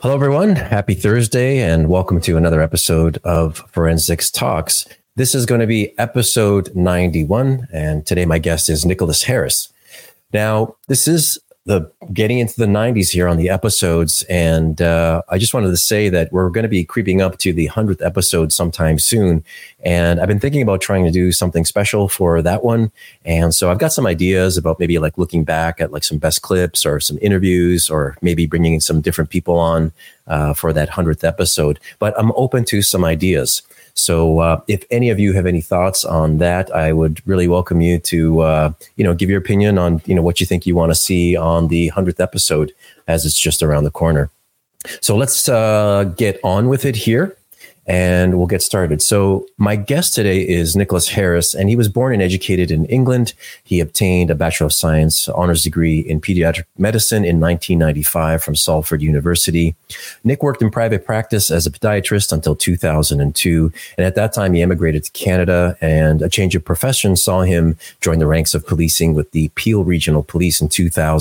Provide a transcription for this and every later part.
Hello, everyone. Happy Thursday, and welcome to another episode of Forensics Talks. This is going to be episode 91, and today my guest is Nicholas Harris. Now, this is the getting into the 90s here on the episodes, and I just wanted to say that we're going to be creeping up to the 100th episode sometime soon, and I've been thinking about trying to do something special for that one, and so I've got some ideas about maybe like looking back at like some best clips or some interviews, or maybe bringing in some different people on for that 100th episode, but I'm open to some ideas. So if any of you have any thoughts on that, I would really welcome you to, give your opinion on, what you think you want to see on the 100th episode, as it's just around the corner. So let's get on with it here, and we'll get started. So my guest today is Nicholas Harris, and he was born and educated in England. He obtained a Bachelor of Science honors degree in pediatric medicine in 1995 from Salford University. Nick worked in private practice as a podiatrist until 2002. And at that time, he emigrated to Canada, and a change of profession saw him join the ranks of policing with the Peel Regional Police in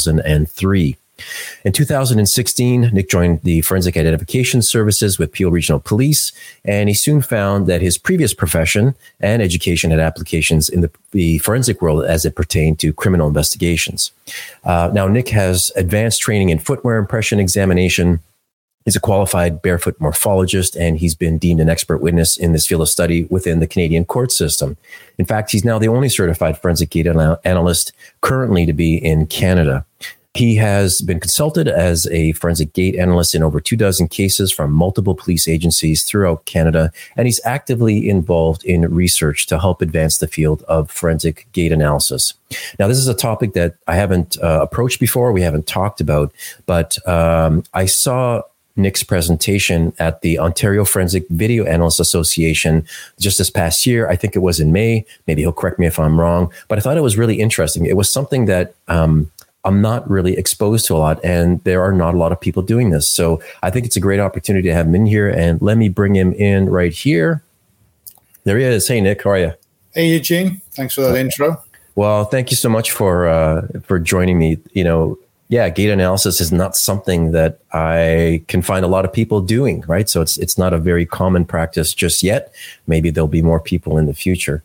2003. In 2016, Nick joined the Forensic Identification Services with Peel Regional Police, and he soon found that his previous profession and education had applications in the forensic world as it pertained to criminal investigations. Now, Nick has advanced training in footwear impression examination. He's a qualified barefoot morphologist, and he's been deemed an expert witness in this field of study within the Canadian court system. In fact, he's now the only certified forensic gait analyst currently to be in Canada. He has been consulted as a forensic gait analyst in over 24 cases from multiple police agencies throughout Canada, and he's actively involved in research to help advance the field of forensic gait analysis. Now, this is a topic that I haven't approached before, we haven't talked about, but I saw Nick's presentation at the Ontario Forensic Video Analysts Association just this past year. I think it was in May. Maybe he'll correct me if I'm wrong, but I thought it was really interesting. It was something that I'm not really exposed to a lot, and there are not a lot of people doing this. So I think it's a great opportunity to have him in here, and let me bring him in right here. There he is. Hey, Nick, how are you? Hey, Eugene. Thanks for that intro. Well, thank you so much for joining me. Gait analysis is not something that I can find a lot of people doing, right? So it's not a very common practice just yet. Maybe there'll be more people in the future.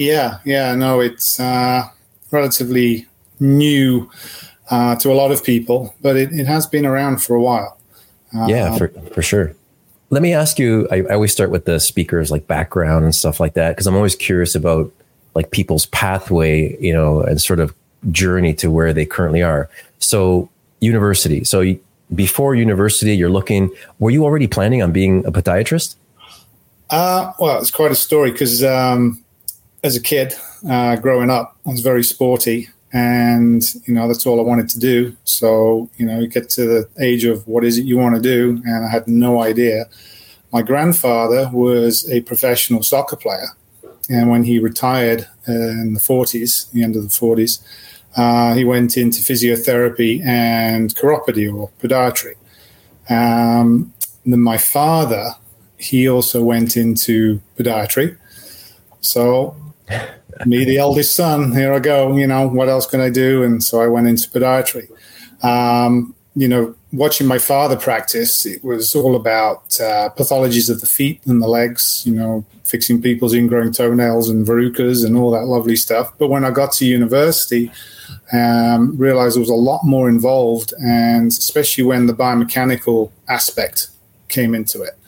No, it's relatively new to a lot of people, but it has been around for a while. For sure. Let me ask you, I always start with the speaker's like background and stuff like that, because I'm always curious about like people's pathway, and sort of journey to where they currently are. So university. So before university, were you already planning on being a podiatrist? Well, it's quite a story because as a kid growing up, I was very sporty. And, that's all I wanted to do. So, you get to the age of what is it you want to do? And I had no idea. My grandfather was a professional soccer player. And when he retired in the 40s, the end of the 40s, he went into physiotherapy and chiropody or podiatry. Then my father, he also went into podiatry. So me, the eldest son, here I go, what else can I do? And so I went into podiatry. Watching my father practice, it was all about pathologies of the feet and the legs, fixing people's ingrowing toenails and verrucas and all that lovely stuff. But when I got to university, realized there was a lot more involved, and especially when the biomechanical aspect came into it.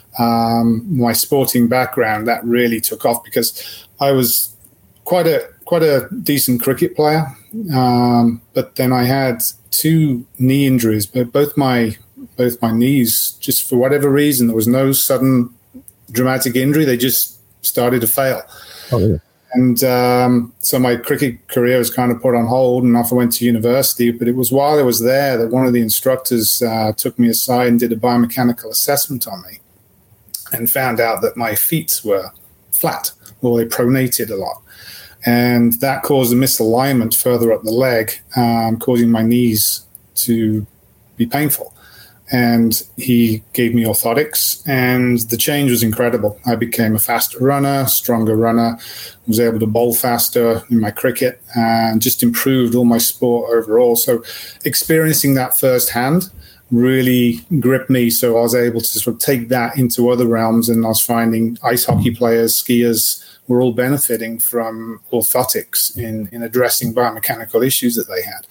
My sporting background, that really took off because I was quite a decent cricket player, but then I had 2 knee injuries. But both my knees, just for whatever reason, there was no sudden dramatic injury. They just started to fail. Oh, yeah. And so my cricket career was kind of put on hold, and off I went to university. But it was while I was there that one of the instructors took me aside and did a biomechanical assessment on me, and found out that my feet were flat, or they pronated a lot. And that caused a misalignment further up the leg, causing my knees to be painful. And he gave me orthotics, and the change was incredible. I became a faster runner, stronger runner, was able to bowl faster in my cricket, and just improved all my sport overall. So experiencing that firsthand really gripped me. So I was able to sort of take that into other realms, and I was finding ice hockey players, skiers were all benefiting from orthotics in addressing biomechanical issues that they had.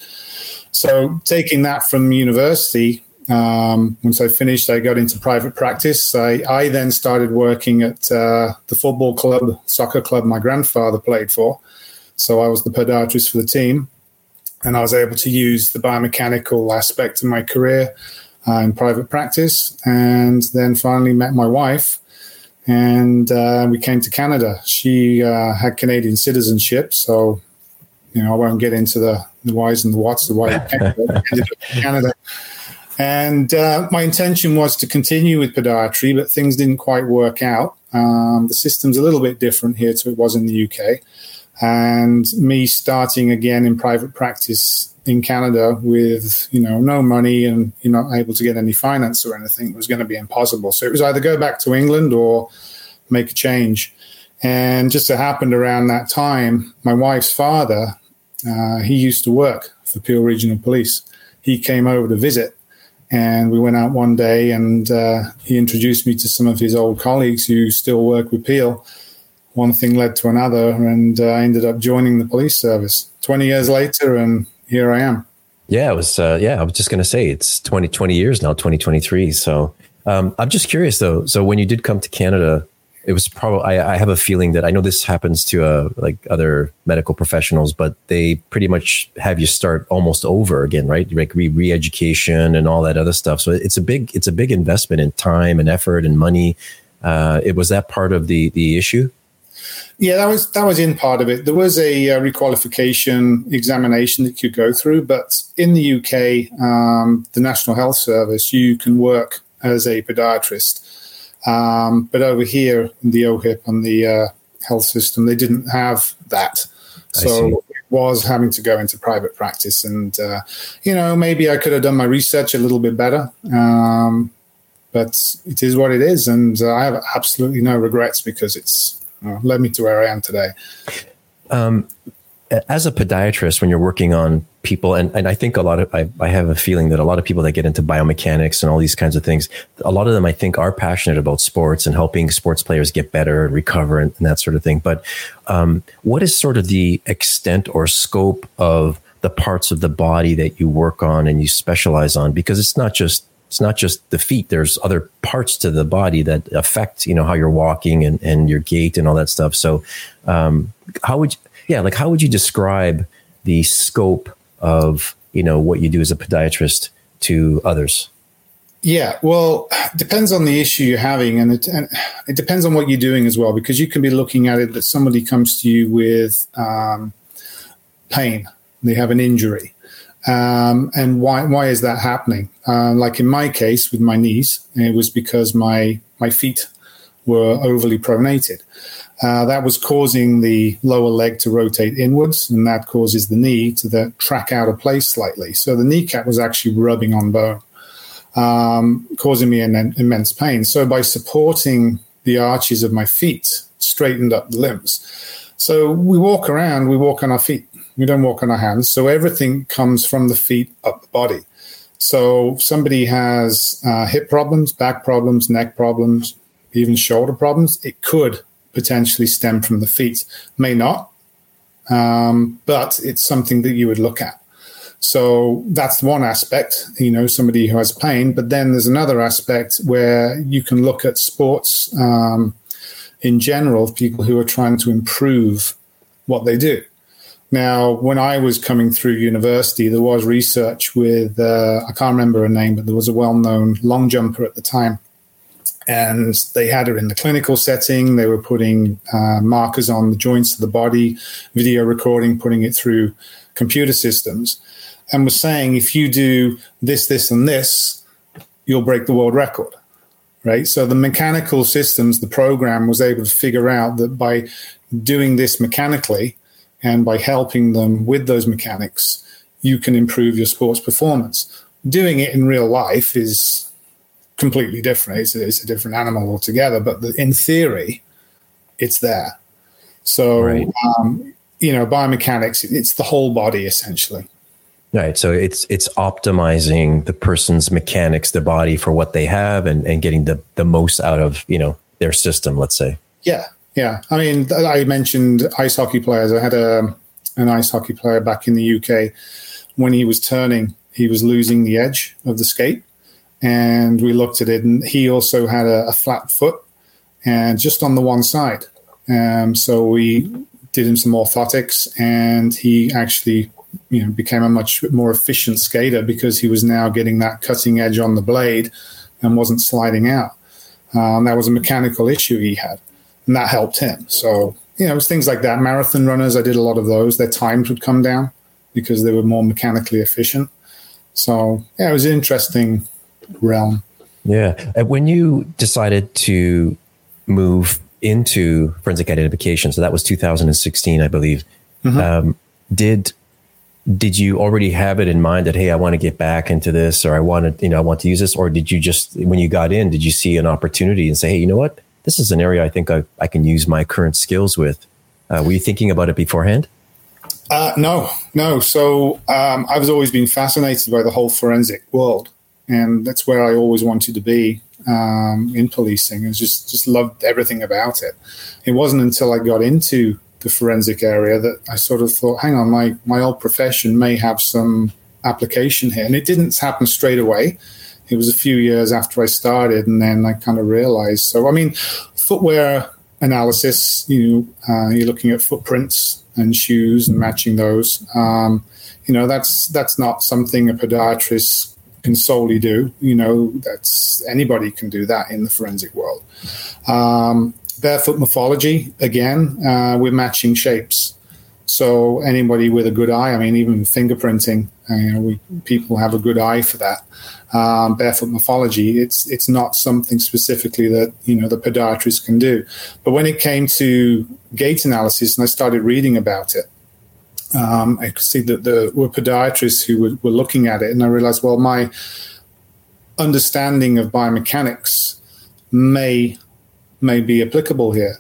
So taking that from university, once I finished, I got into private practice. I then started working at the football club, soccer club my grandfather played for. So I was the podiatrist for the team, and I was able to use the biomechanical aspect of my career in private practice, and then finally met my wife, and we came to Canada. She had Canadian citizenship, so I won't get into the whys and the whats, the why I ended up in Canada. And my intention was to continue with podiatry, but things didn't quite work out. The system's a little bit different here to it was in the UK. And me starting again in private practice in Canada with, no money and you're not able to get any finance or anything was going to be impossible. So it was either go back to England or make a change. And just so happened around that time, my wife's father, he used to work for Peel Regional Police. He came over to visit. And we went out one day and he introduced me to some of his old colleagues who still work with Peel. One thing led to another, and I ended up joining the police service 20 years later, and here I am. Yeah, it was. I was just going to say it's 20 years now, 2023. So I'm just curious, though. So when you did come to Canada, it was probably, I have a feeling that I know this happens to like other medical professionals, but they pretty much have you start almost over again, right? Like re-education and all that other stuff. So it's a big investment in time and effort and money. It was that part of the issue? Yeah, that was in part of it. There was a requalification examination that you could go through, but in the UK, the National Health Service, you can work as a podiatrist. But over here in the OHIP and the health system, they didn't have that. So it was having to go into private practice. And, maybe I could have done my research a little bit better. But it is what it is. And I have absolutely no regrets because it's led me to where I am today. As a podiatrist, when you're working on people, and I think I have a feeling that a lot of people that get into biomechanics and all these kinds of things, a lot of them I think are passionate about sports and helping sports players get better and recover and that sort of thing. But what is sort of the extent or scope of the parts of the body that you work on and you specialize on? Because it's not just the feet. There's other parts to the body that affect, how you're walking and your gait and all that stuff. So how would you describe the scope of, what you do as a podiatrist to others? Yeah, well, it depends on the issue you're having, and it depends on what you're doing as well, because you can be looking at it that somebody comes to you with pain, they have an injury. And why is that happening? Like in my case with my knees, it was because my feet were overly pronated. That was causing the lower leg to rotate inwards, and that causes the knee to track out of place slightly. So the kneecap was actually rubbing on bone, causing me an immense pain. So by supporting the arches of my feet, straightened up the limbs. So we walk on our feet. We don't walk on our hands. So everything comes from the feet up the body. So somebody has hip problems, back problems, neck problems, even shoulder problems. It could potentially stem from the feet. May not, but it's something that you would look at. So that's one aspect, somebody who has pain. But then there's another aspect where you can look at sports in general, people who are trying to improve what they do. Now, when I was coming through university, there was research with, I can't remember her name, but there was a well-known long jumper at the time. And they had her in the clinical setting. They were putting markers on the joints of the body, video recording, putting it through computer systems, and was saying, if you do this, this, and this, you'll break the world record, right? So the mechanical systems, the program was able to figure out that by doing this mechanically and by helping them with those mechanics, you can improve your sports performance. Doing it in real life is completely different. It's a different animal altogether, but in theory, it's there. So, right. Biomechanics, it's the whole body essentially. Right. So it's optimizing the person's mechanics, the body for what they have and getting the most out of, their system, let's say. Yeah. Yeah. I mean, I mentioned ice hockey players. I had an ice hockey player back in the UK. When he was turning, he was losing the edge of the skate. And we looked at it, and he also had a flat foot and just on the one side. So we did him some orthotics, and he actually became a much more efficient skater because he was now getting that cutting edge on the blade and wasn't sliding out. That was a mechanical issue he had, and that helped him. So, it was things like that. Marathon runners, I did a lot of those. Their times would come down because they were more mechanically efficient. So, yeah, it was an interesting realm. Yeah. When you decided to move into forensic identification, so that was 2016, I believe, did you already have it in mind that, hey, I want to get back into this, or I want to use this? Or did you just, when you got in, did you see an opportunity and say, hey, you know what? This is an area I think I can use my current skills with. Were you thinking about it beforehand? No. So I've always been fascinated by the whole forensic world. And that's where I always wanted to be in policing. I just loved everything about it. It wasn't until I got into the forensic area that I sort of thought, hang on, my old profession may have some application here. And it didn't happen straight away. It was a few years after I started, and then I kind of realized. So, I mean, footwear analysis, you're looking at footprints and shoes and matching those. That's not something a podiatrist can solely do. That's anybody can do that in the forensic world. Barefoot morphology, again, we're matching shapes. So anybody with a good eye, I mean, even fingerprinting, people have a good eye for that. Barefoot morphology, it's not something specifically that, the podiatrist can do. But when it came to gait analysis and I started reading about it, I could see that there were podiatrists who were looking at it, and I realized, well, my understanding of biomechanics may be applicable here.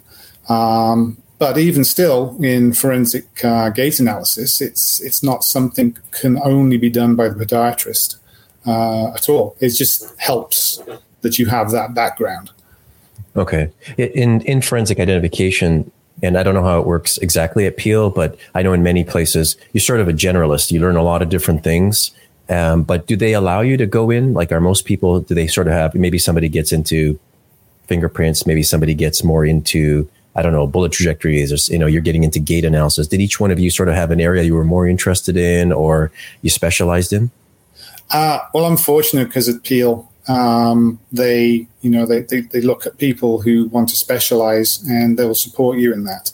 But even still, in forensic gait analysis, it's not something that can only be done by the podiatrist at all. It just helps that you have that background. Okay. In forensic identification, and I don't know how it works exactly at Peel, but I know in many places, you're sort of a generalist. You learn a lot of different things. But do they allow you to go in? Like, are most people, do they sort of have, maybe somebody gets into fingerprints, maybe somebody gets more into, I don't know, bullet trajectories, or, you're getting into gait analysis. Did each one of you sort of have an area you were more interested in or you specialized in? Well, I'm fortunate because at Peel, they look at people who want to specialize and they will support you in that.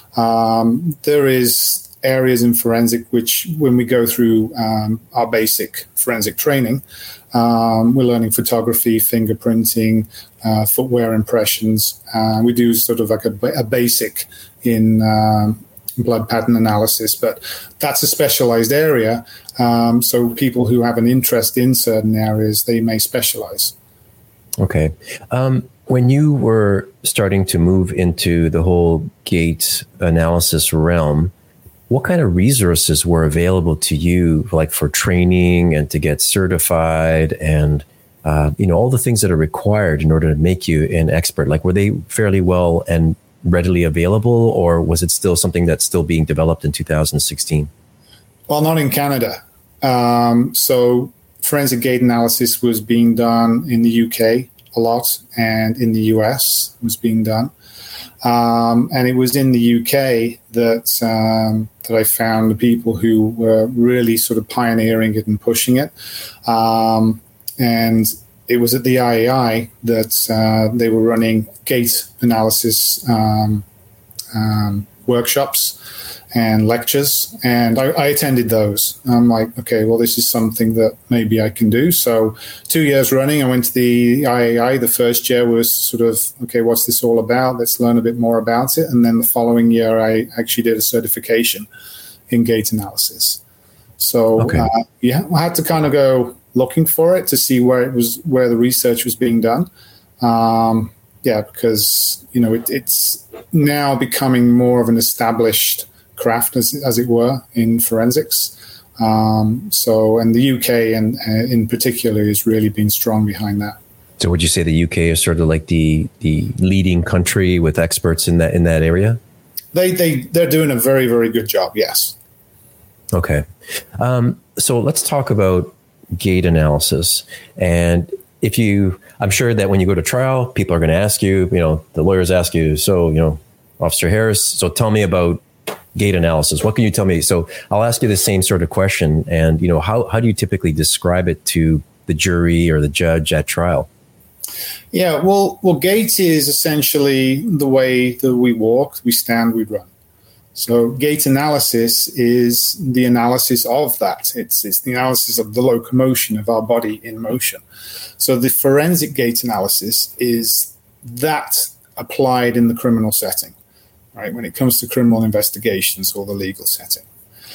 There is areas in forensic which, when we go through our basic forensic training, we're learning photography, fingerprinting, footwear impressions. We do sort of like a basic in blood pattern analysis, but that's a specialized area. So people who have an interest in certain areas, they may specialize. Okay. When you were starting to move into the whole gait analysis realm, what kind of resources were available to you, like for training and to get certified and, all the things that are required in order to make you an expert? Like, were they fairly well and readily available, or was it still something that's still being developed in 2016? Well, not in Canada. So forensic gait analysis was being done in the UK a lot, and in the US was being done. And it was in the UK that I found the people who were really sort of pioneering it and pushing it. And it was at the IAI that they were running gait analysis workshops and lectures, and I attended those. I'm like, okay, well, this is something that maybe I can do. So 2 years running, I went to the IAI. The first year was sort of, okay, what's this all about? Let's learn a bit more about it. And then the following year, I actually did a certification in gait analysis. So, okay. I had to kind of go looking for it to see where the research was being done. Because, it's now becoming more of an established craft, as it were, in forensics. And the UK and in particular has really been strong behind that. So would you say the UK is sort of like the leading country with experts in that area? They're doing a very, very good job. Yes. Okay. So let's talk about gait analysis. And I'm sure that when you go to trial, people are going to ask you, the lawyers ask you, so, Officer Harris, so tell me about gait analysis. What can you tell me? So I'll ask you the same sort of question. And, how do you typically describe it to the jury or the judge at trial? Yeah, well, gait is essentially the way that we walk, we stand, we run. So gait analysis is the analysis of that. It's the analysis of the locomotion of our body in motion. So the forensic gait analysis is that applied in the criminal setting, right? When it comes to criminal investigations or the legal setting.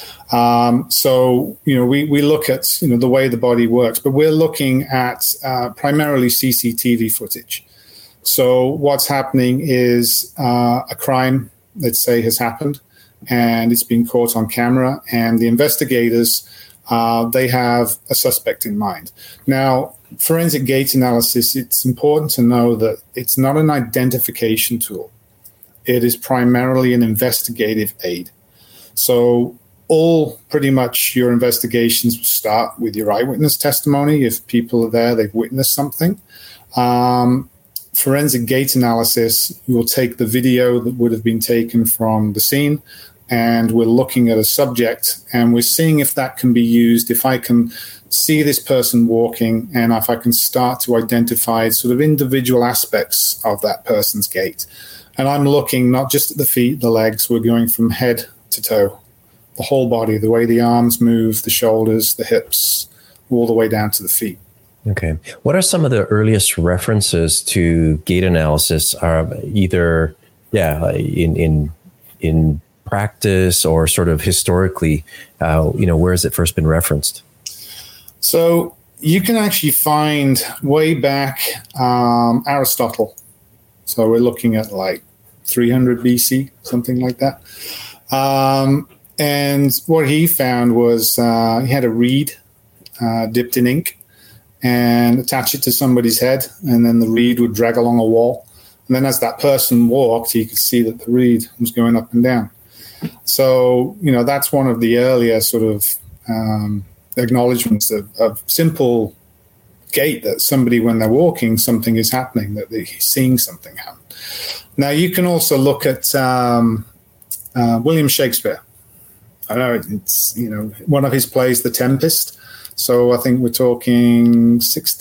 We look at, the way the body works, but we're looking at primarily CCTV footage. So what's happening is a crime, let's say, has happened, and it's been caught on camera, and the investigators, they have a suspect in mind. Now, forensic gait analysis, it's important to know that it's not an identification tool. It is primarily an investigative aid. So pretty much your investigations will start with your eyewitness testimony. If people are there, they've witnessed something. Forensic gait analysis will take the video that would have been taken from the scene, and we're looking at a subject, and we're seeing if that can be used, if I can see this person walking, and if I can start to identify sort of individual aspects of that person's gait. And I'm looking not just at the feet, the legs, we're going from head to toe, the whole body, the way the arms move, the shoulders, the hips, all the way down to the feet. Okay. What are some of the earliest references to gait analysis? Either, in practice or sort of historically, where has it first been referenced? So you can actually find way back Aristotle. So we're looking at like 300 BC, something like that. And what he found was he had a reed dipped in ink and attach it to somebody's head, and then the reed would drag along a wall. And then as that person walked, he could see that the reed was going up and down. So, that's one of the earlier sort of acknowledgements of simple gait, that somebody, when they're walking, something is happening, that they're seeing something happen. Now, you can also look at William Shakespeare. I know it's, one of his plays, The Tempest. So I think we're talking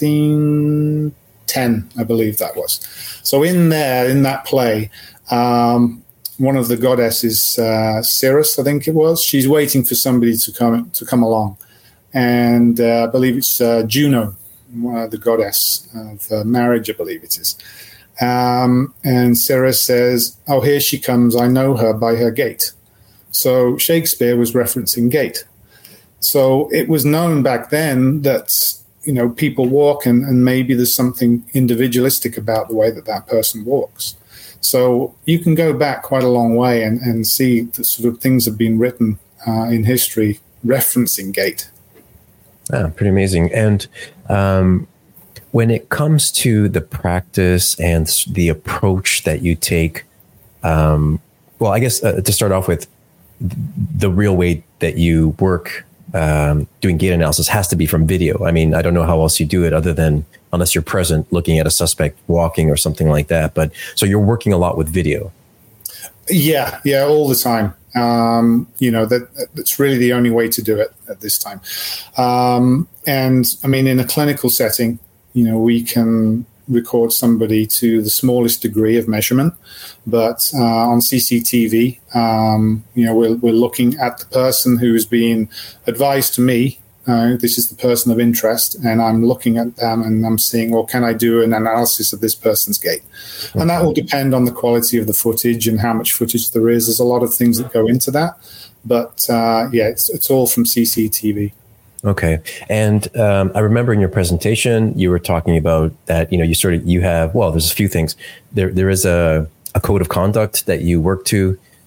1610, I believe that was. So in that play, one of the goddesses, Ceres, I think it was, she's waiting for somebody to come along. And I believe it's Juno, the goddess of marriage, I believe it is. And Ceres says, "Oh, here she comes. I know her by her gait." So Shakespeare was referencing gait. So it was known back then that, people walk and maybe there's something individualistic about the way that person walks. So you can go back quite a long way and see the sort of things have been written in history referencing gait. Pretty amazing. And when it comes to the practice and the approach that you take, I guess to start off with, the real way that you work doing gait analysis has to be from video. I mean, I don't know how else you do it other than unless you're present looking at a suspect walking or something like that. But so you're working a lot with video. Yeah, all the time. That's really the only way to do it at this time. And I mean, in a clinical setting, we can record somebody to the smallest degree of measurement, but on CCTV, we're looking at the person who is being advised to me. This is the person of interest, and I'm looking at them and I'm seeing, well, can I do an analysis of this person's gait? Okay. And that will depend on the quality of the footage and how much footage there is. There's a lot of things that go into that, but it's all from CCTV. Okay. And I remember in your presentation, you were talking about that, you have, there's a few things. There is a code of conduct that you work to.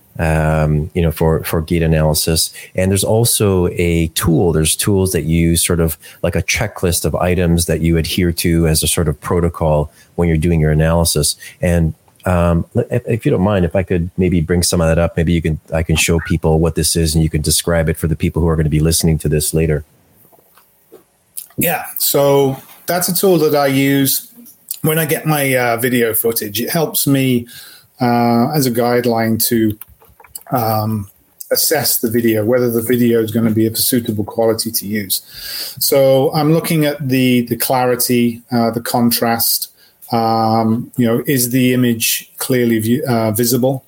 for gait analysis. And there's also a tool. There's tools that use sort of like a checklist of items that you adhere to as a sort of protocol when you're doing your analysis. And if you don't mind, if I could maybe bring some of that up, maybe I can show people what this is, and you can describe it for the people who are going to be listening to this later. Yeah, so that's a tool that I use when I get my video footage. It helps me as a guideline to assess the video, whether the video is going to be of a suitable quality to use. So I'm looking at the clarity, the contrast. Is the image clearly visible?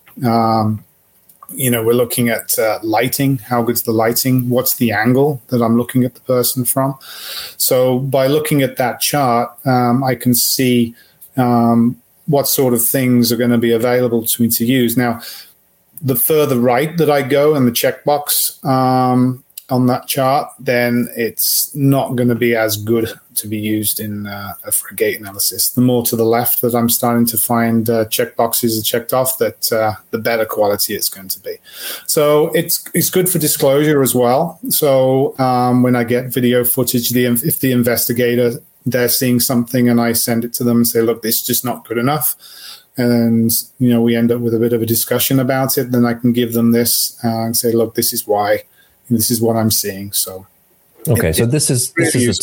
We're looking at lighting. How good's the lighting? What's the angle that I'm looking at the person from? So by looking at that chart, I can see what sort of things are going to be available to me to use. Now, the further right that I go in the checkbox on that chart, then it's not going to be as good to be used for a gait analysis. The more to the left that I'm starting to find checkboxes are checked off, that the better quality it's going to be. So it's good for disclosure as well. So when I get video footage, if the investigator, they're seeing something and I send it to them and say, look, this is just not good enough, and we end up with a bit of a discussion about it, then I can give them this and say, look, this is why. This is what I'm seeing. So, okay. So this is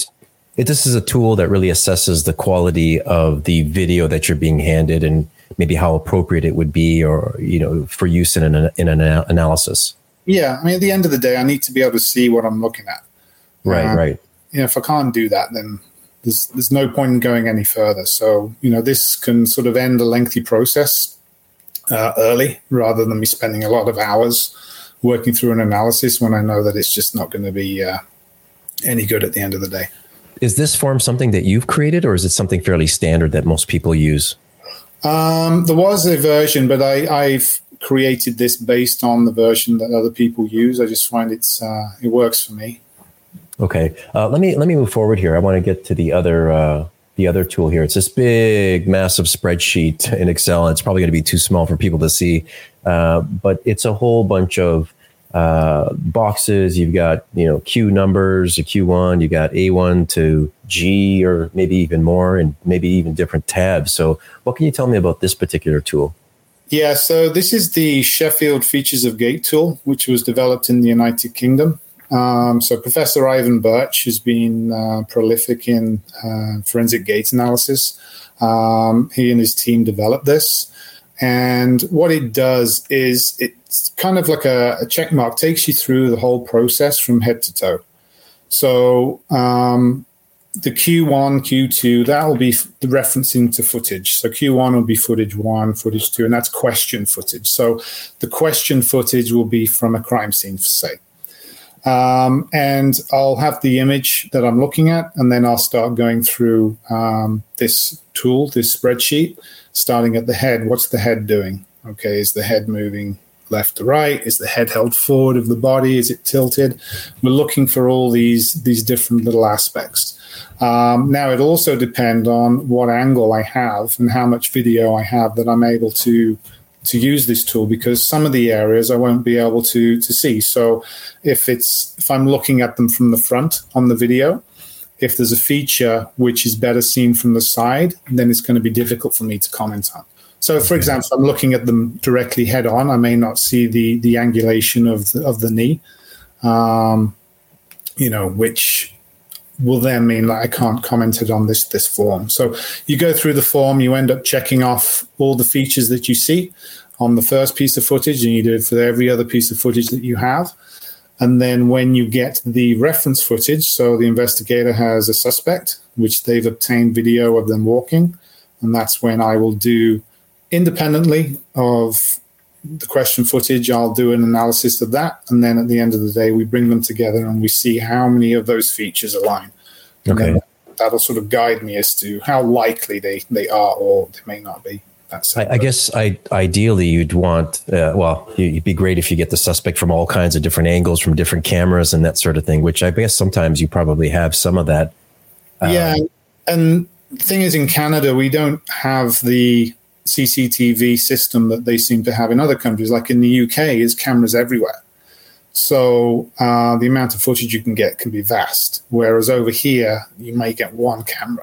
a tool that really assesses the quality of the video that you're being handed, and maybe how appropriate it would be, or for use in an analysis. Yeah, I mean, at the end of the day, I need to be able to see what I'm looking at. Right. If I can't do that, then there's no point in going any further. So this can sort of end a lengthy process early, rather than me spending a lot of hours working through an analysis when I know that it's just not going to be any good at the end of the day. Is this form something that you've created, or is it something fairly standard that most people use? There was a version, but I've created this based on the version that other people use. I just find it works for me. Okay, let me move forward here. I want to get to the other tool here. It's this big, massive spreadsheet in Excel. And it's probably going to be too small for people to see, but it's a whole bunch of boxes. You've got Q numbers, a Q1. You got A1 to G, or maybe even more, and maybe even different tabs. So, what can you tell me about this particular tool? Yeah, so this is the Sheffield Features of Gait tool, which was developed in the United Kingdom. So Professor Ivan Birch has been prolific in forensic gait analysis. He and his team developed this. And what it does is it's kind of like a check mark, takes you through the whole process from head to toe. So the Q1, Q2, that will be the referencing to footage. So Q1 will be footage 1, footage 2, and that's question footage. So the question footage will be from a crime scene, say. And I'll have the image that I'm looking at, and then I'll start going through this tool, this spreadsheet, starting at the head. What's the head doing? Okay, is the head moving left to right? Is the head held forward of the body? Is it tilted? We're looking for all these different little aspects. Now, it also depends on what angle I have and how much video I have that I'm able to use this tool, because some of the areas I won't be able to see. So if I'm looking at them from the front on the video, if there's a feature which is better seen from the side, then it's going to be difficult for me to comment on. So, for example, if I'm looking at them directly head on, I may not see the angulation of the knee, which will then mean that I can't comment it on this form. So you go through the form, you end up checking off all the features that you see on the first piece of footage, and you do it for every other piece of footage that you have. And then when you get the reference footage, so the investigator has a suspect, which they've obtained video of them walking, and that's when I will do, independently of the question footage, I'll do an analysis of that. And then at the end of the day, we bring them together and we see how many of those features align. Okay. And that'll sort of guide me as to how likely they are or they may not be. I guess ideally you'd want, it'd be great if you get the suspect from all kinds of different angles, from different cameras and that sort of thing, which I guess sometimes you probably have some of that. Yeah. And the thing is, in Canada, we don't have the CCTV system that they seem to have in other countries, like in the UK, is cameras everywhere. So the amount of footage you can get can be vast, whereas over here, you may get one camera.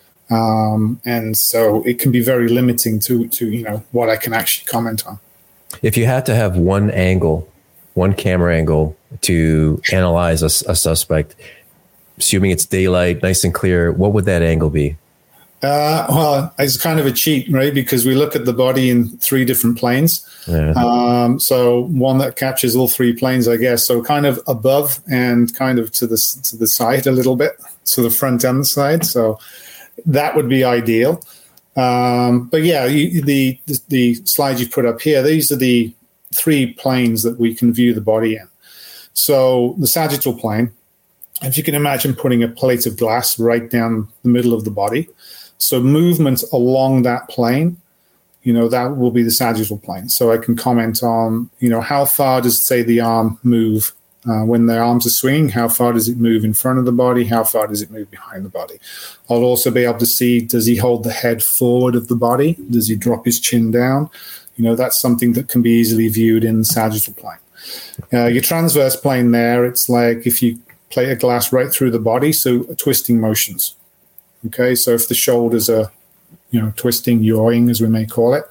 And so it can be very limiting to what I can actually comment on. If you had to have one camera angle to analyze a suspect, assuming it's daylight, nice and clear, what would that angle be? Well, it's kind of a cheat, right? Because we look at the body in 3 different planes. Yeah. So one that captures all 3 planes, I guess. So kind of above and kind of to the side a little bit, so the front and the side. So that would be ideal. But yeah, the slides you put up here, these are the 3 planes that we can view the body in. So the sagittal plane, if you can imagine putting a plate of glass right down the middle of the body. So movement along that plane, that will be the sagittal plane. So I can comment on, how far does, say, the arm move when the arms are swinging? How far does it move in front of the body? How far does it move behind the body? I'll also be able to see, does he hold the head forward of the body? Does he drop his chin down? That's something that can be easily viewed in the sagittal plane. Your transverse plane there, it's like if you plate a glass right through the body, so twisting motions. Okay, so if the shoulders are, twisting, yawing, as we may call it,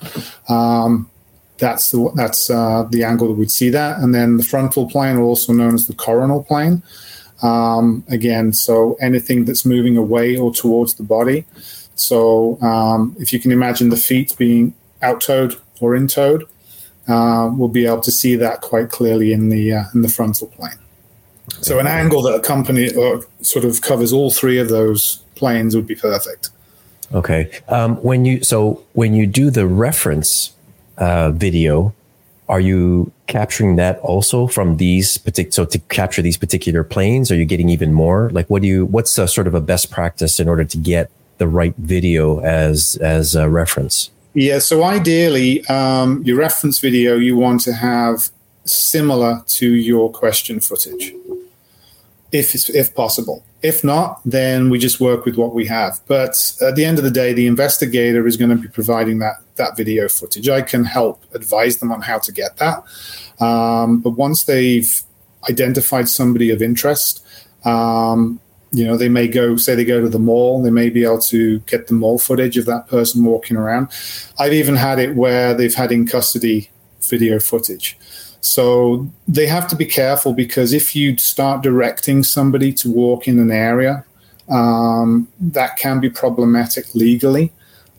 that's the angle that we'd see that. And then the frontal plane, also known as the coronal plane. Again, so anything that's moving away or towards the body. So if you can imagine the feet being out-toed or in-toed, we'll be able to see that quite clearly in the frontal plane. So an angle that accompanies or sort of covers all 3 of those planes would be perfect. Okay. When you do the reference video, are you capturing that also from these so to capture these particular planes? Are you getting even more? Like, what's a sort of a best practice in order to get the right video as a reference? Yeah. So ideally, your reference video you want to have similar to your question footage, if possible. If not, then we just work with what we have. But at the end of the day, the investigator is going to be providing that video footage. I can help advise them on how to get that. But once they've identified somebody of interest, they may go to the mall. They may be able to get the mall footage of that person walking around. I've even had it where they've had in custody video footage. So they have to be careful, because if you start directing somebody to walk in an area, that can be problematic legally.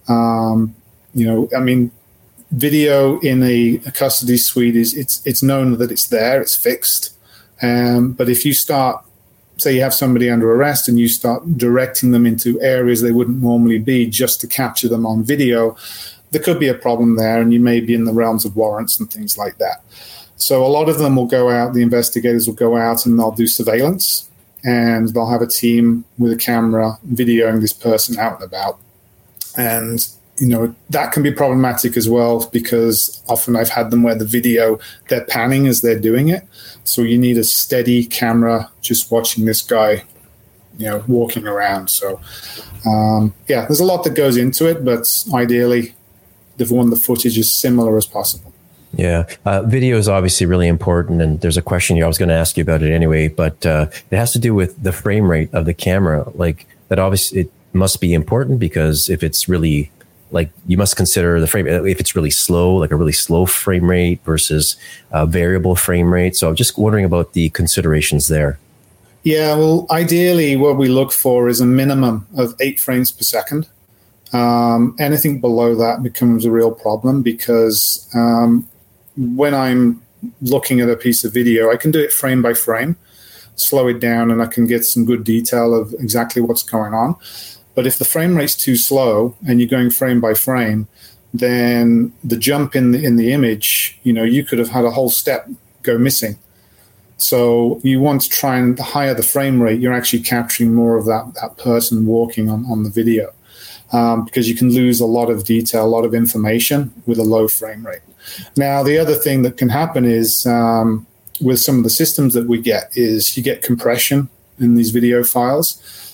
Video in a custody suite it's known that it's there, it's fixed. But if you start, say you have somebody under arrest and you start directing them into areas they wouldn't normally be just to capture them on video, there could be a problem there, and you may be in the realms of warrants and things like that. So a lot of them will go out, the investigators will go out and they'll do surveillance, and they'll have a team with a camera videoing this person out and about. And, that can be problematic as well, because often I've had them where the video, they're panning as they're doing it. So you need a steady camera just watching this guy, walking around. So, there's a lot that goes into it, but ideally, the footage is similar as possible. Yeah. Video is obviously really important, and there's a question here. I was going to ask you about it anyway, but it has to do with the frame rate of the camera. Like, that obviously it must be important, because if it's really, like, you must consider the frame, if it's really slow, like a really slow frame rate versus a variable frame rate. So I'm just wondering about the considerations there. Yeah, well, ideally what we look for is a minimum of 8 frames per second. Anything below that becomes a real problem, because when I'm looking at a piece of video, I can do it frame by frame, slow it down, and I can get some good detail of exactly what's going on. But if the frame rate's too slow and you're going frame by frame, then the jump in the image, you could have had a whole step go missing. So you want to try, and the higher the frame rate, you're actually capturing more of that person walking on the video, because you can lose a lot of detail, a lot of information with a low frame rate. Now, the other thing that can happen is with some of the systems that we get is you get compression in these video files.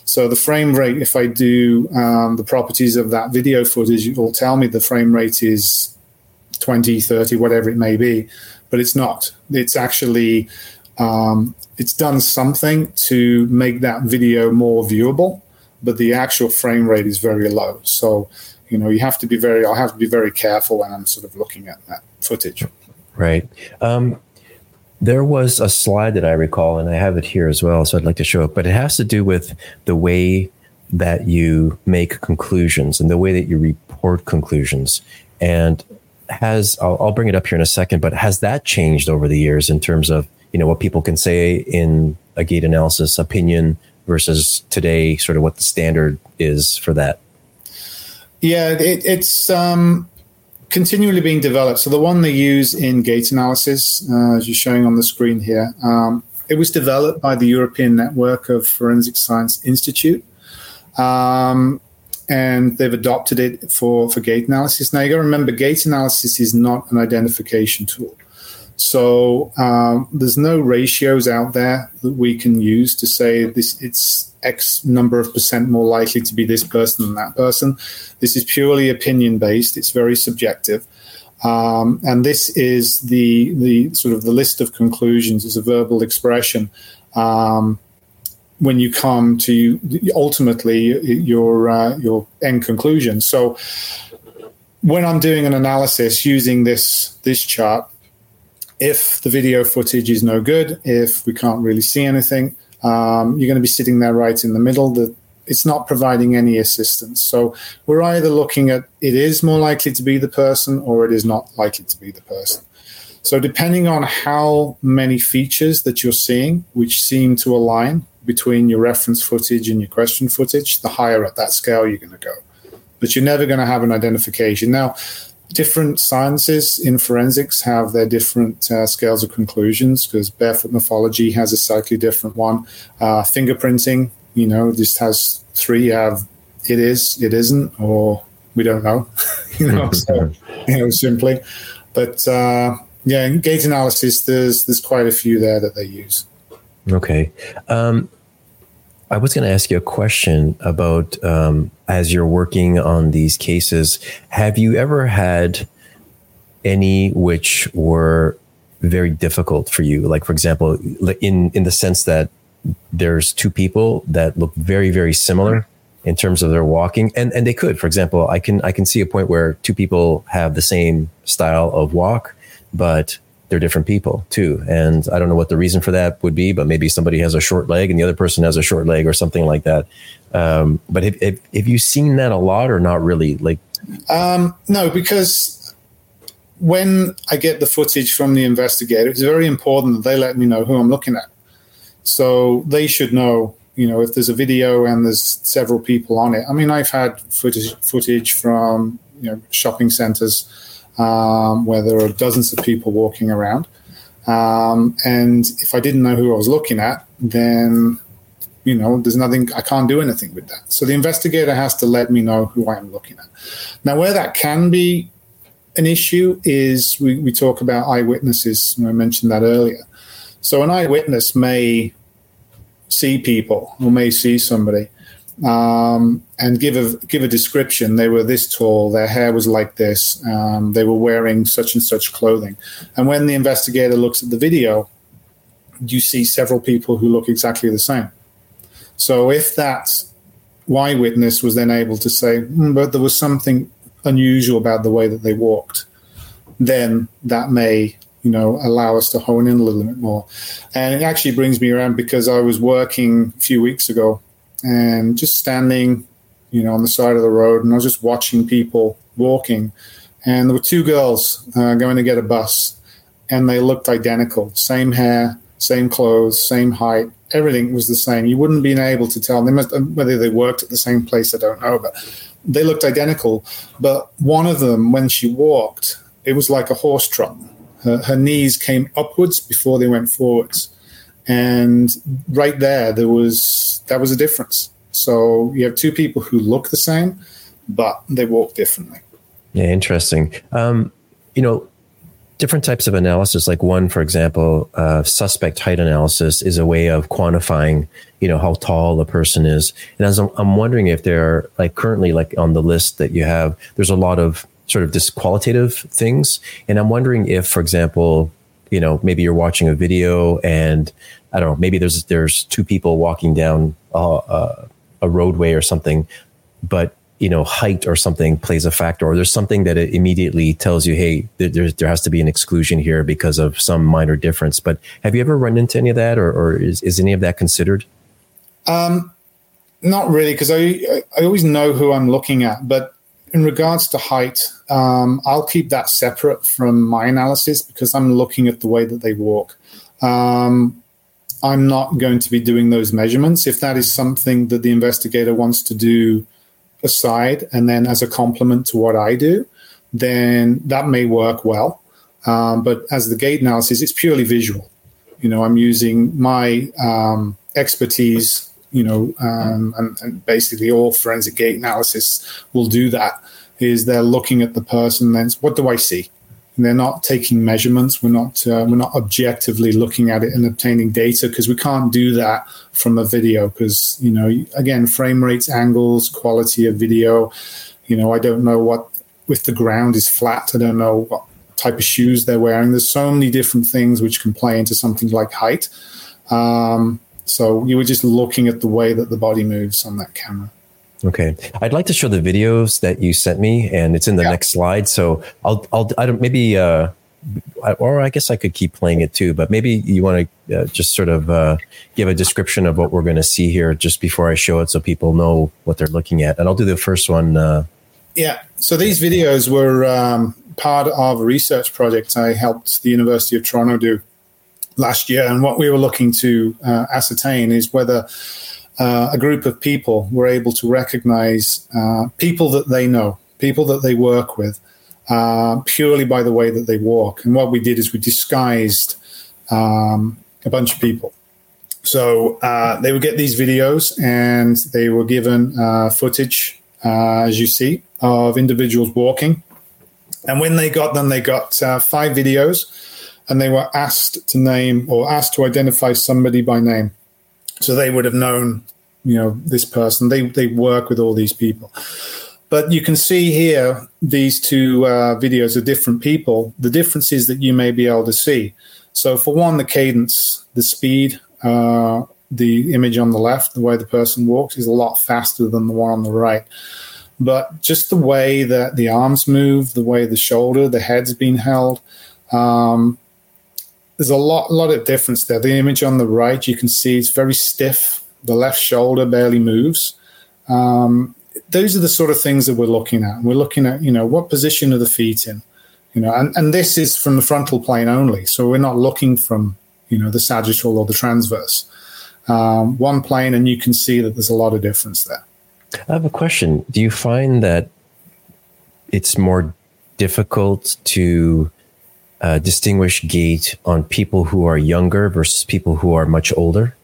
So the frame rate, if I do the properties of that video footage, it will tell me the frame rate is 20, 30, whatever it may be, but it's not. It's actually, it's done something to make that video more viewable, but the actual frame rate is very low. So, I'll have to be very careful when I'm sort of looking at that footage. Right. There was a slide that I recall, and I have it here as well, so I'd like to show it, but it has to do with the way that you make conclusions and the way that you report conclusions. And I'll bring it up here in a second, but has that changed over the years in terms of, what people can say in a gait analysis opinion versus today, sort of what the standard is for that? Yeah, it's continually being developed. So the one they use in gait analysis, as you're showing on the screen here, it was developed by the European Network of Forensic Science Institute, and they've adopted it for gait analysis. Now, you got to remember, gait analysis is not an identification tool. So there's no ratios out there that we can use to say it's X number of percent more likely to be this person than that person. This is purely opinion based. It's very subjective. And this is the sort of the list of conclusions as a verbal expression when you come to ultimately your end conclusion. So when I'm doing an analysis using this chart, if the video footage is no good, if we can't really see anything, you're going to be sitting there right in the middle. It's not providing any assistance. So we're either looking at it is more likely to be the person or it is not likely to be the person. So depending on how many features that you're seeing, which seem to align between your reference footage and your question footage, the higher at that scale you're going to go. But you're never going to have an identification. Now, different sciences in forensics have their different scales of conclusions, because barefoot morphology has a slightly different one. Fingerprinting, just has 3. You have it is, it isn't, or we don't know, simply. But in gait analysis, there's quite a few there that they use. Okay. I was going to ask you a question about, as you're working on these cases, have you ever had any which were very difficult for you? Like, for example, in the sense that there's two people that look very, very similar in terms of their walking, and they could, for example, I can see a point where two people have the same style of walk, but they're different people too. And I don't know what the reason for that would be, but maybe somebody has a short leg and the other person has a short leg or something like that. But have you seen that a lot or not really? No, because when I get the footage from the investigator, it's very important that they let me know who I'm looking at. So they should know, if there's a video and there's several people on it. I mean, I've had footage from, shopping centers, where there are dozens of people walking around. And if I didn't know who I was looking at, then, there's nothing, I can't do anything with that. So the investigator has to let me know who I am looking at. Now, where that can be an issue is we talk about eyewitnesses. I mentioned that earlier. So an eyewitness may see people or may see somebody, and give a description. They were this tall, their hair was like this, they were wearing such and such clothing. And when the investigator looks at the video, you see several people who look exactly the same. So if that eyewitness was then able to say, but there was something unusual about the way that they walked, then that may allow us to hone in a little bit more. And it actually brings me around, because I was working a few weeks ago and just standing, on the side of the road, and I was just watching people walking. And there were two girls going to get a bus, and they looked identical. Same hair, same clothes, same height. Everything was the same. You wouldn't been able to tell. Whether they worked at the same place, I don't know, but they looked identical. But one of them, when she walked, it was like a horse trot. Her knees came upwards before they went forwards. And right there, that was a difference. So you have two people who look the same, but they walk differently. Yeah, interesting. different types of analysis. Like one, for example, suspect height analysis is a way of quantifying, how tall a person is. And as I'm wondering if there are, like, currently, like on the list that you have, there's a lot of sort of just qualitative things. And I'm wondering if, for example, maybe you're watching a video and I don't know, maybe there's two people walking down a roadway or something, but height or something plays a factor, or there's something that it immediately tells you, hey, there has to be an exclusion here because of some minor difference. But have you ever run into any of that, or is any of that considered? Not really, because I always know who I'm looking at. But in regards to height, I'll keep that separate from my analysis because I'm looking at the way that they walk. I'm not going to be doing those measurements. If that is something that the investigator wants to do aside and then as a complement to what I do, then that may work well. But as the gait analysis, it's purely visual. I'm using my expertise, and basically all forensic gait analysis will do that, is they're looking at the person, then what do I see? And they're not taking measurements. We're not objectively looking at it and obtaining data, because we can't do that from a video because, again, frame rates, angles, quality of video, I don't know what, if the ground is flat, I don't know what type of shoes they're wearing. There's so many different things which can play into something like height. So you were just looking at the way that the body moves on that camera. Okay. I'd like to show the videos that you sent me, and it's in the next slide. So I don't, maybe, or I guess I could keep playing it too, but maybe you want to just sort of give a description of what we're going to see here just before I show it so people know what they're looking at. And I'll do the first one. Yeah. So these videos were part of a research project I helped the University of Toronto do last year. And what we were looking to ascertain is whether a group of people were able to recognize people that they know, people that they work with, purely by the way that they walk. And what we did is we disguised a bunch of people. So they would get these videos and they were given footage, as you see, of individuals walking. And when they got them, they got 5 videos, and they were asked to name or asked to identify somebody by name. So they would have known, this person. They work with all these people. But you can see here these 2 videos of different people. The differences that you may be able to see. So for one, the cadence, the speed, the image on the left, the way the person walks is a lot faster than the one on the right. But just the way that the arms move, the way the shoulder, the head's being held, there's a lot of difference there. The image on the right, you can see it's very stiff. The left shoulder barely moves. Those are the sort of things that we're looking at. We're looking at, what position are the feet in, and this is from the frontal plane only. So we're not looking from, the sagittal or the transverse. One plane, and you can see that there's a lot of difference there. I have a question. Do you find that it's more difficult to distinguish gait on people who are younger versus people who are much older?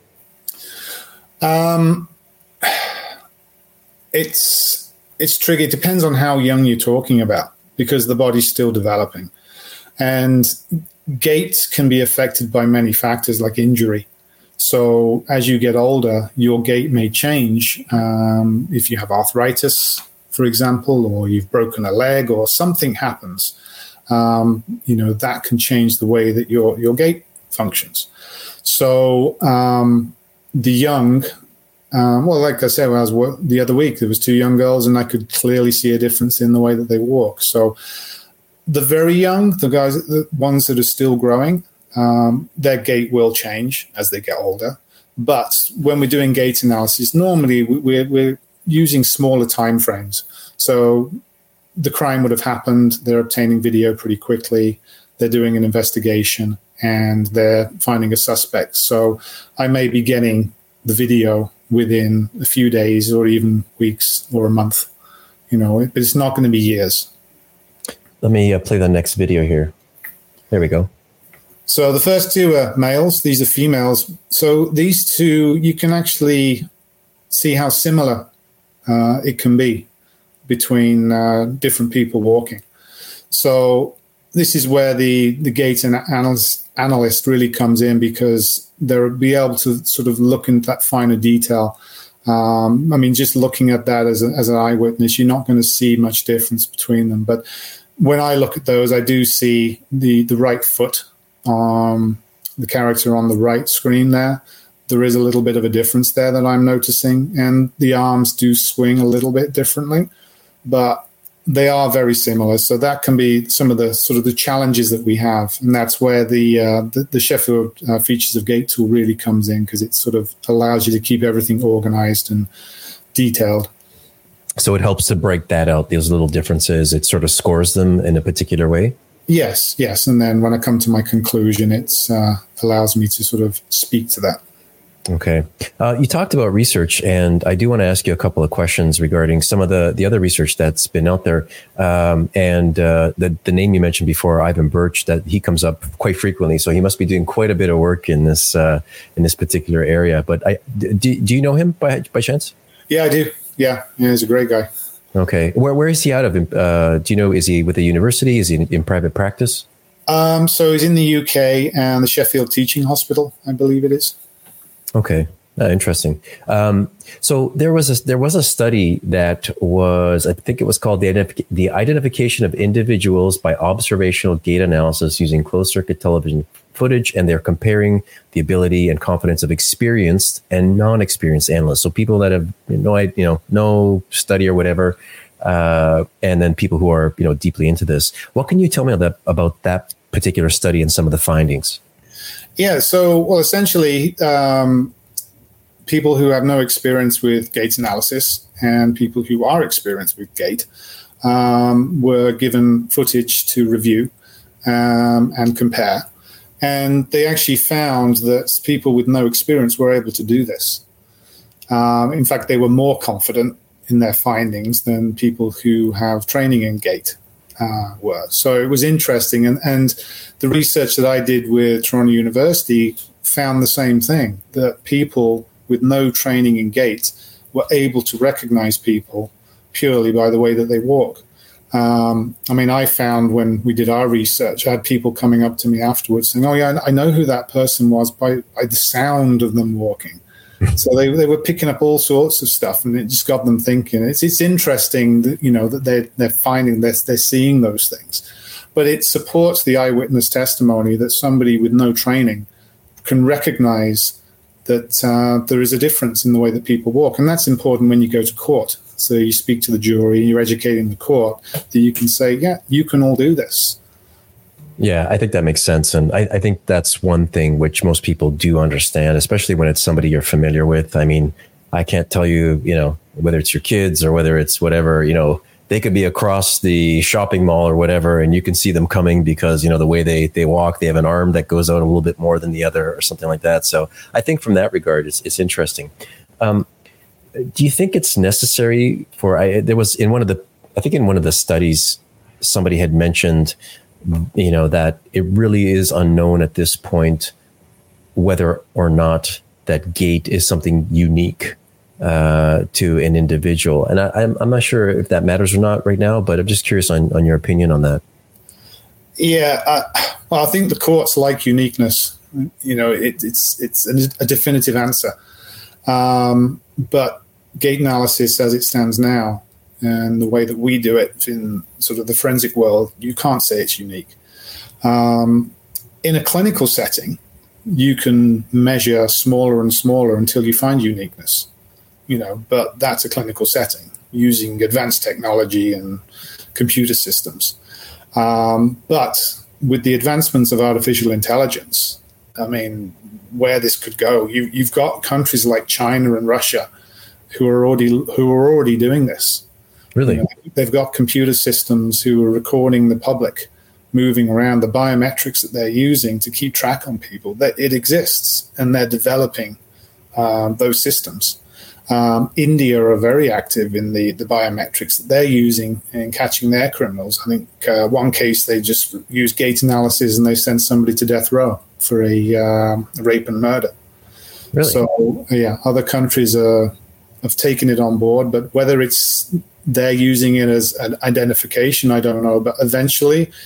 It's tricky. It depends on how young you're talking about, because the body's still developing. And gait can be affected by many factors like injury. So as you get older, your gait may change. If you have arthritis, for example, or you've broken a leg or something happens, that can change the way that your gait functions. So the young, like I said, when I was the other week, there was 2 young girls, and I could clearly see a difference in the way that they walk. So the very young, the ones that are still growing, their gait will change as they get older. But when we're doing gait analysis, normally we're using smaller time frames. So the crime would have happened, they're obtaining video pretty quickly, they're doing an investigation, and they're finding a suspect. So I may be getting the video within a few days or even weeks or a month, but it's not going to be years. Let me play the next video here. There we go. So the first 2 are males. These are females. So these 2, you can actually see how similar it can be between different people walking. So this is where the gait analyst really comes in, because they'll be able to sort of look into that finer detail. Just looking at that as an eyewitness, you're not going to see much difference between them. But when I look at those, I do see the right foot, the character on the right screen there. There is a little bit of a difference there that I'm noticing, and the arms do swing a little bit differently, but they are very similar. So that can be some of the sort of the challenges that we have, and that's where the Sheffield Features of Gait tool really comes in, because it sort of allows you to keep everything organized and detailed. So it helps to break that out, those little differences. It sort of scores them in a particular way. Yes. And then when I come to my conclusion, it allows me to sort of speak to that. Okay. You talked about research, and I do want to ask you a couple of questions regarding some of the other research that's been out there. The name you mentioned before, Ivan Birch, that he comes up quite frequently. So he must be doing quite a bit of work in this particular area. But do you know him by chance? Yeah, I do. Yeah, he's a great guy. Okay. Where is he out of? Do you know, is he with a university? Is he in private practice? So he's in the UK and the Sheffield Teaching Hospital, I believe it is. Okay. Interesting. So there was a study that was, I think it was called the identification of individuals by observational gait analysis using closed circuit television footage, and they're comparing the ability and confidence of experienced and non-experienced analysts. So people that have no study or whatever, and then people who are deeply into this. What can you tell me about that particular study and some of the findings? Yeah, so, essentially, people who have no experience with gait analysis and people who are experienced with gait were given footage to review and compare. And they actually found that people with no experience were able to do this. In fact, they were more confident in their findings than people who have training in gait were. So it was interesting. And the research that I did with Toronto University found the same thing, that people with no training in gait were able to recognize people purely by the way that they walk. I found when we did our research, I had people coming up to me afterwards saying, "Oh yeah, I know who that person was by the sound of them walking." So they were picking up all sorts of stuff, and it just got them thinking. It's interesting that that they're finding this, they're seeing those things, but it supports the eyewitness testimony that somebody with no training can recognize that there is a difference in the way that people walk, and that's important when you go to court. So you speak to the jury, you're educating the court, that you can say, "Yeah, you can all do this." Yeah, I think that makes sense. And I think that's one thing which most people do understand, especially when it's somebody you're familiar with. I mean, I can't tell you, whether it's your kids or whether it's whatever, they could be across the shopping mall or whatever, and you can see them coming because, the way they walk, they have an arm that goes out a little bit more than the other or something like that. So I think from that regard, it's interesting. Do you think it's necessary there was in one of the studies, somebody had mentioned that it really is unknown at this point whether or not that gait is something unique to an individual. And I'm not sure if that matters or not right now, but I'm just curious on your opinion on that. Yeah, I think the courts like uniqueness. It's a definitive answer. But gait analysis as it stands now, and the way that we do it in sort of the forensic world, you can't say it's unique. In a clinical setting, you can measure smaller and smaller until you find uniqueness, but that's a clinical setting using advanced technology and computer systems. But with the advancements of artificial intelligence, where this could go, you've got countries like China and Russia who are already doing this. Really? They've got computer systems who are recording the public moving around, the biometrics that they're using to keep track on people. That it exists, and they're developing those systems. India are very active in the biometrics that they're using in catching their criminals. I think one case they just used gait analysis and they sent somebody to death row for a rape and murder. Really? So yeah, other countries have taken it on board, but whether they're using it as an identification, I don't know. But eventually,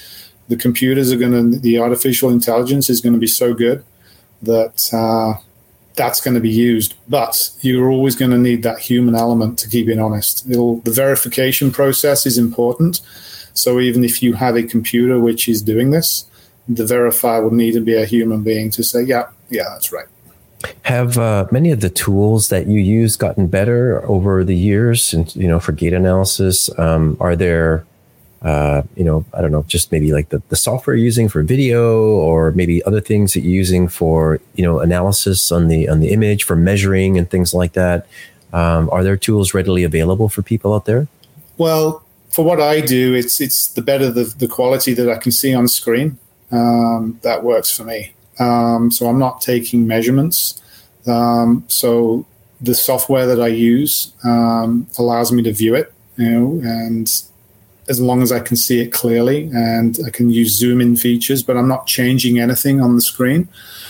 the computers the artificial intelligence is going to be so good that that's going to be used. But you're always going to need that human element to keep it honest. The verification process is important. So even if you have a computer which is doing this, the verifier will need to be a human being to say, yeah, that's right. Have many of the tools that you use gotten better over the years? And, for gait analysis, are there, I don't know, just maybe like the software you're using for video, or maybe other things that you're using for, analysis on the image for measuring and things like that? Are there tools readily available for people out there? Well, for what I do, it's the better the quality that I can see on screen. That works for me. So I'm not taking measurements. So the software that I use allows me to view it, and as long as I can see it clearly, and I can use zoom in features, but I'm not changing anything on the screen.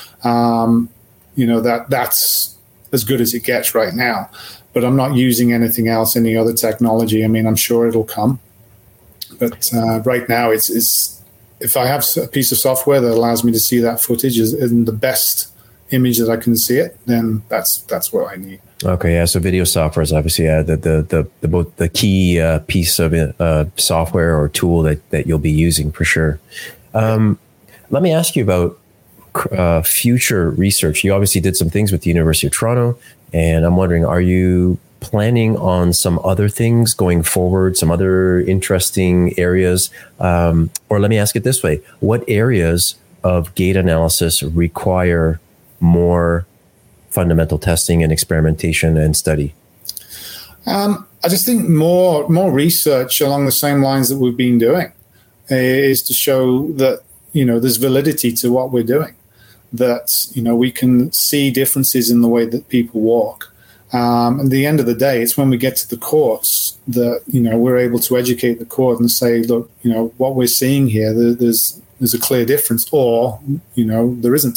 That's as good as it gets right now. But I'm not using anything else, any other technology. I mean, I'm sure it'll come. But right now, it's if I have a piece of software that allows me to see that footage in the best image that I can see it, then that's what I need. Okay, yeah. So video software is obviously the key piece of software or tool that you'll be using for sure. Let me ask you about future research. You obviously did some things with the University of Toronto, and I'm wondering, are you planning on some other things going forward, some other interesting areas? Or let me ask it this way. What areas of gait analysis require more fundamental testing and experimentation and study? I just think more research along the same lines that we've been doing is to show that, there's validity to what we're doing, that, we can see differences in the way that people walk. At the end of the day, it's when we get to the courts that, we're able to educate the court and say, look, what we're seeing here, there's a clear difference, or, there isn't.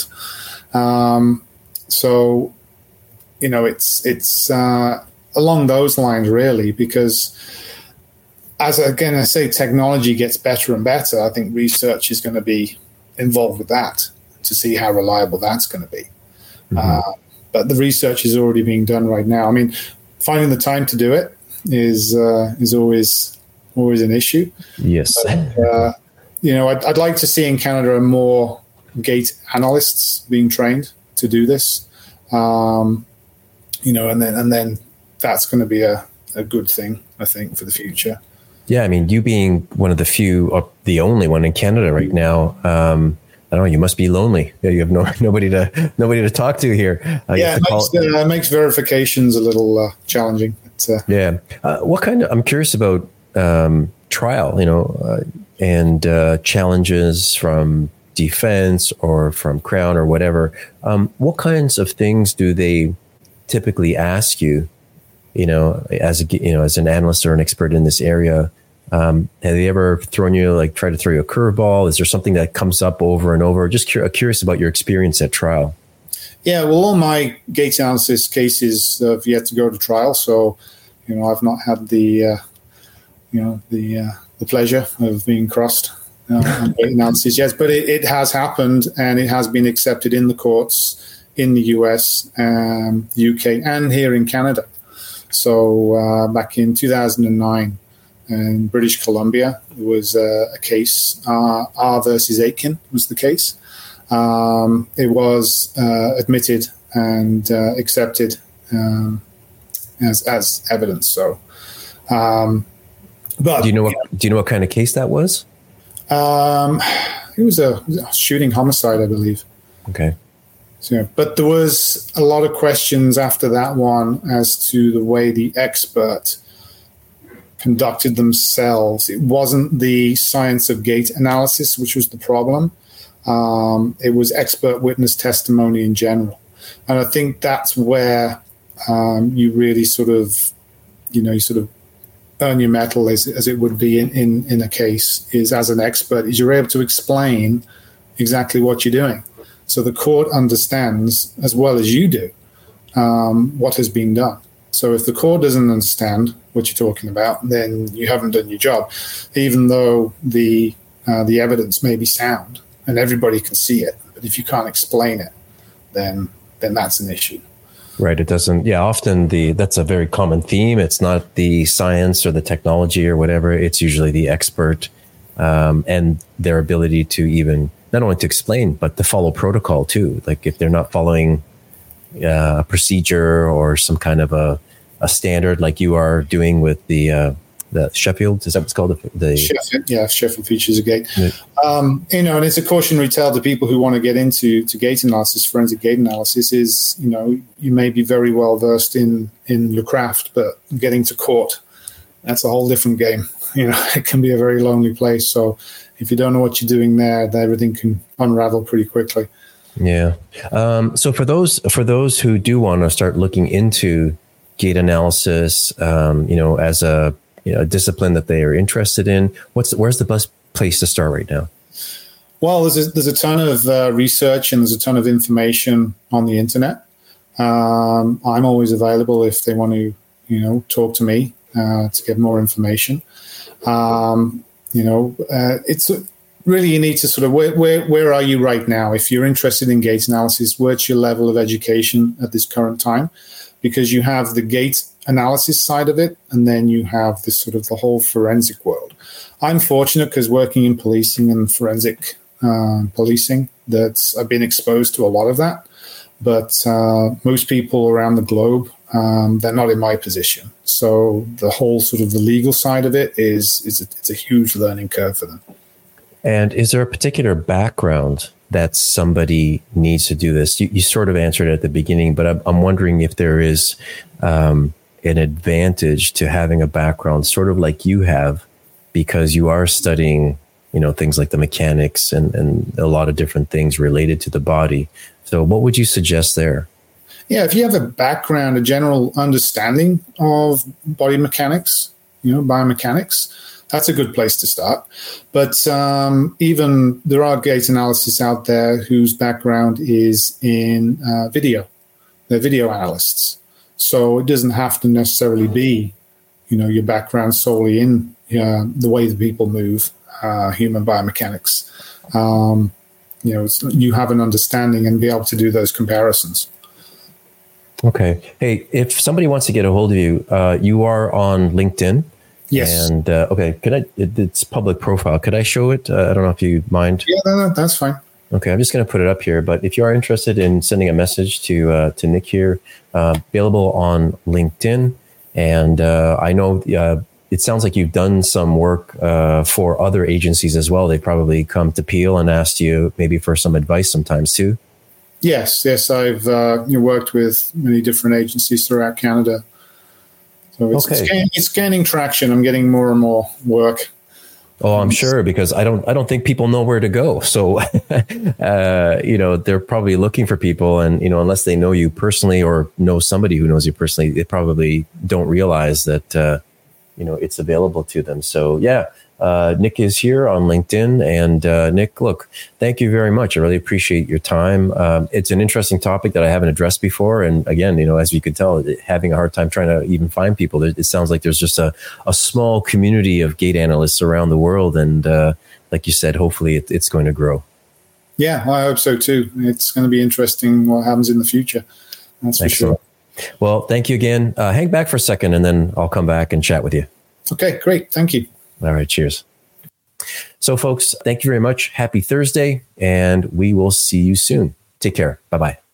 So, it's along those lines, really, because I say technology gets better and better. I think research is going to be involved with that to see how reliable that's going to be. Mm-hmm. But the research is already being done right now. I mean, finding the time to do it is always an issue. Yes. But, I'd like to see in Canada more gait analysts being trained to do this. And then that's going to be a good thing, I think, for the future. Yeah, I mean, you being one of the few, or the only one in Canada right now, I don't know, you must be lonely. You have nobody to talk to here. It makes verifications a little challenging. I'm curious about trial, and challenges from defense or from Crown or whatever. What kinds of things do they typically ask you, as an analyst or an expert in this area? Have they ever tried to throw you a curveball? Is there something that comes up over and over? Just curious about your experience at trial. Yeah, well, all my gait analysis cases have yet to go to trial, so I've not had the pleasure of being crossed on gait analysis yet. But it has happened, and it has been accepted in the courts in the US, UK, and here in Canada. So back in 2009. In British Columbia, there was a case, R versus Aitken was the case. It was admitted and accepted as evidence. So, but do you know what kind of case that was? It was a shooting homicide, I believe. Okay. So, but there was a lot of questions after that one as to the way the expert conducted themselves. It wasn't the science of gait analysis, which was the problem. It was expert witness testimony in general. And I think that's where you really sort of earn your mettle, as it would be in a case, is as an expert, is you're able to explain exactly what you're doing. So the court understands, as well as you do, what has been done. So if the court doesn't understand what you're talking about, then you haven't done your job, even though the the evidence may be sound and everybody can see it, but if you can't explain it, then that's an issue. Right. It doesn't. Yeah. Often that's a very common theme. It's not the science or the technology or whatever. It's usually the expert and their ability to even not only to explain, but to follow protocol too. Like if they're not following a procedure or some kind of a standard like you are doing with the Sheffield, is that what's called? Sheffield features a gate. Yeah. And it's a cautionary tale to people who want to get into gate analysis. Forensic gate analysis is, you may be very well versed in your craft, but getting to court, that's a whole different game. It can be a very lonely place. So if you don't know what you're doing there, everything can unravel pretty quickly. Yeah. So for those who do want to start looking into gate analysis, as a discipline that they are interested in, where's the best place to start right now? Well, there's a ton of research and there's a ton of information on the internet. I'm always available if they want to, talk to me to get more information. It's really, you need to sort of where are you right now? If you're interested in gate analysis, what's your level of education at this current time? Because you have the gate analysis side of it, and then you have this sort of the whole forensic world. I'm fortunate because working in policing and forensic policing, I've been exposed to a lot of that. But most people around the globe, they're not in my position. So the whole sort of the legal side of it it's a huge learning curve for them. And is there a particular background that somebody needs to do this? You sort of answered it at the beginning, but I'm wondering if there is an advantage to having a background sort of like you have, because you are studying, things like the mechanics and a lot of different things related to the body. So what would you suggest there? Yeah, if you have a background, a general understanding of body mechanics, biomechanics, that's a good place to start. But even there are gate analysis out there whose background is in video. They're video analysts. So it doesn't have to necessarily be, your background solely in the way that people move, human biomechanics. You have an understanding and be able to do those comparisons. Okay. Hey, if somebody wants to get a hold of you, you are on LinkedIn. Yes. And okay, it's public profile. Could I show it? I don't know if you mind. Yeah, no, that's fine. Okay, I'm just going to put it up here. But if you are interested in sending a message to Nick here, available on LinkedIn. And I know it sounds like you've done some work for other agencies as well. They probably come to Peel and asked you maybe for some advice sometimes too. Yes. I've worked with many different agencies throughout Canada. So it's gaining traction. I'm getting more and more work. Oh, I'm sure, because I don't think people know where to go. So, they're probably looking for people, and unless they know you personally or know somebody who knows you personally, they probably don't realize that it's available to them. So, yeah, Nick is here on LinkedIn, and Nick, look, thank you very much. I really appreciate your time. It's an interesting topic that I haven't addressed before, and again, as you could tell, having a hard time trying to even find people. It sounds like there's just a small community of gate analysts around the world, and like you said, hopefully it's going to grow. Yeah, I hope so too. It's going to be interesting what happens in the future. That's for sure. Well, thank you again. Hang back for a second, and then I'll come back and chat with you. Okay, great. Thank you. All right. Cheers. So, folks, thank you very much. Happy Thursday, and we will see you soon. Take care. Bye-bye.